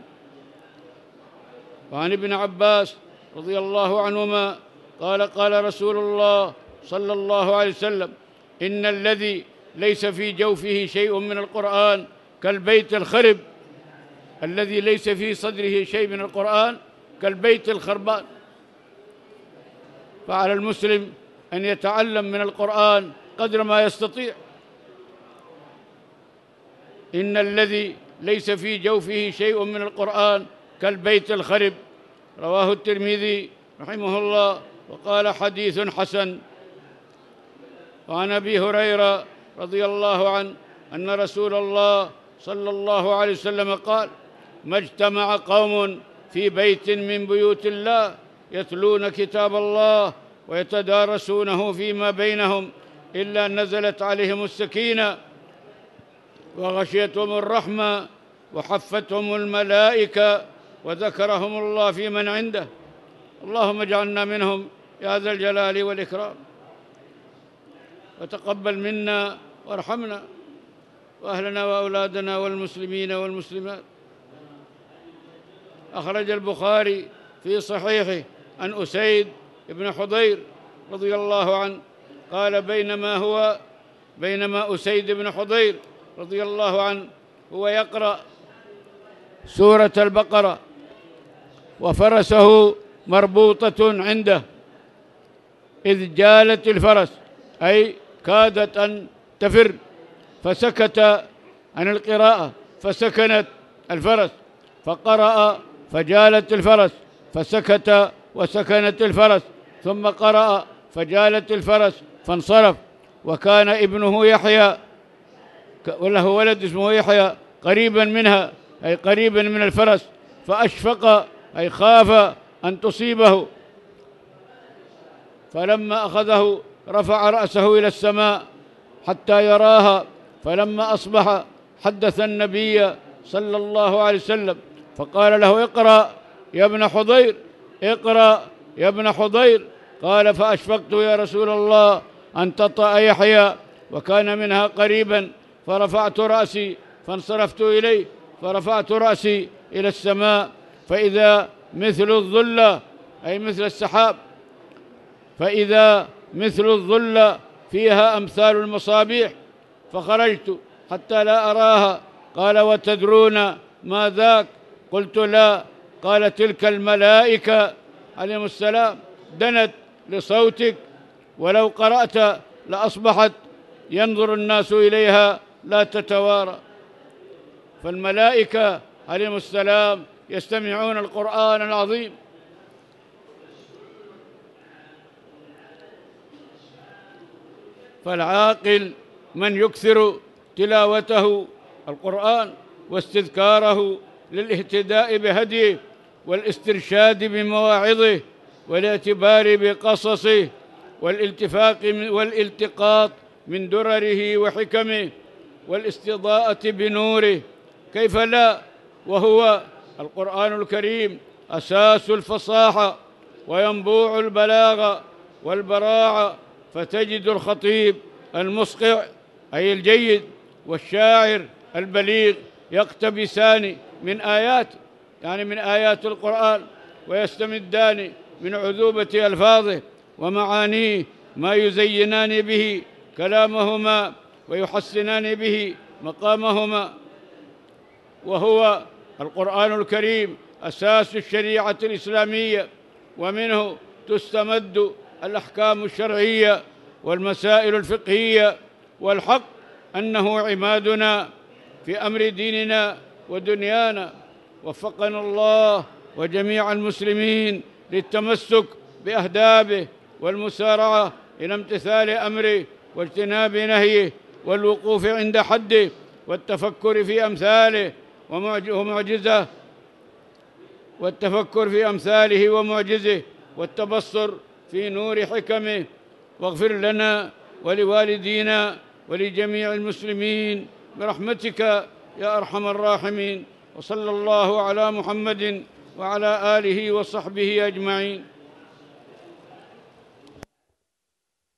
وعن ابن عباس رضي الله عنهما قال: قال رسول الله صلى الله عليه وسلم: إن الذي ليس في جوفه شيء من القرآن كالبيت الخرب، الذي ليس في صدره شيء من القرآن كالبيت الخربان. فعلى المسلم أن يتعلم من القرآن قدر ما يستطيع. إن الذي ليس في جوفه شيء من القرآن كالبيت الخرب، رواه الترمذي رحمه الله وقال: حديث حسن. وعن أبي هريرة رضي الله عنه أن رسول الله صلى الله عليه وسلم قال: ما اجتمع قوم في بيت من بيوت الله يتلون كتاب الله ويتدارسونه فيما بينهم إلا نزلت عليهم السكينة وغشيتهم الرحمة وحفتهم الملائكة وذكرهم الله في من عنده. اللهم اجعلنا منهم يا ذا الجلال والإكرام، وتقبل منا وارحمنا وأهلنا وأولادنا والمسلمين والمسلمات. أخرج البخاري في صحيحه عن أسيد بن حضير رضي الله عنه قال: بينما أسيد بن حضير رضي الله عنه هو يقرأ سورة البقرة وفرسه مربوطة عنده إذ جالت الفرس، أي كادت أن تفر، فسكت عن القراءة فسكنت الفرس، فقرأ فجالت الفرس فسكت وسكنت الفرس، ثم قرأ فجالت الفرس فانصرف. وكان ابنه يحيى وله ولد اسمه يحيى قريبا منها، أي قريبا من الفرس، فأشفق أي خاف أن تصيبه، فلما أخذه رفع رأسه إلى السماء حتى يراها، فلما أصبح حدث النبي صلى الله عليه وسلم فقال له: اقرأ يا ابن حضير، اقرأ يا ابن حضير. قال: فأشفقت يا رسول الله أن تطأ يحيى، وكان منها قريبا، فرفعت رأسي فانصرفت إليه، فرفعت رأسي إلى السماء فإذا مثل الظلة، أي مثل السحاب، فإذا مثل الظلة فيها أمثال المصابيح، فخرجت حتى لا أراها. قال: وتدرون ما ذاك؟ قلت: لا. قال: تلك الملائكة عليهم السلام دنت لصوتك، ولو قرأت لأصبحت ينظر الناس إليها لا تتوارى. فالملائكة عليهم السلام يستمعون القرآن العظيم. فالعاقل من يكثر تلاوته القرآن واستذكاره للاهتداء بهديه والاسترشاد بمواعظه والاعتبار بقصصه والالتقاط من درره وحكمه والاستضاءة بنوره. كيف لا، وهو القرآن الكريم أساس الفصاحة وينبوع البلاغة والبراعة. فتجد الخطيب المصقع أي الجيد والشاعر البليغ يقتبسان من آيات، يعني من آيات القرآن، ويستمدان من عذوبة ألفاظه ومعانيه ما يزينان به كلامهما ويحسنان به مقامهما. وهو القرآن الكريم أساس الشريعة الإسلامية، ومنه تستمد الأحكام الشرعية والمسائل الفقهية. والحق أنه عمادنا في أمر ديننا ودنيانا. وفقنا الله وجميع المسلمين للتمسك بأهدابه والمسارعة إلى امتثال أمره واجتناب نهيه والوقوف عند حده والتفكر في أمثاله ومعجزه والتفكر في أمثاله ومعجزه والتبصر في نور حكمه. واغفر لنا ولوالدينا ولجميع المسلمين برحمتك يا أرحم الراحمين. وصلى الله على محمد وعلى آله وصحبه أجمعين.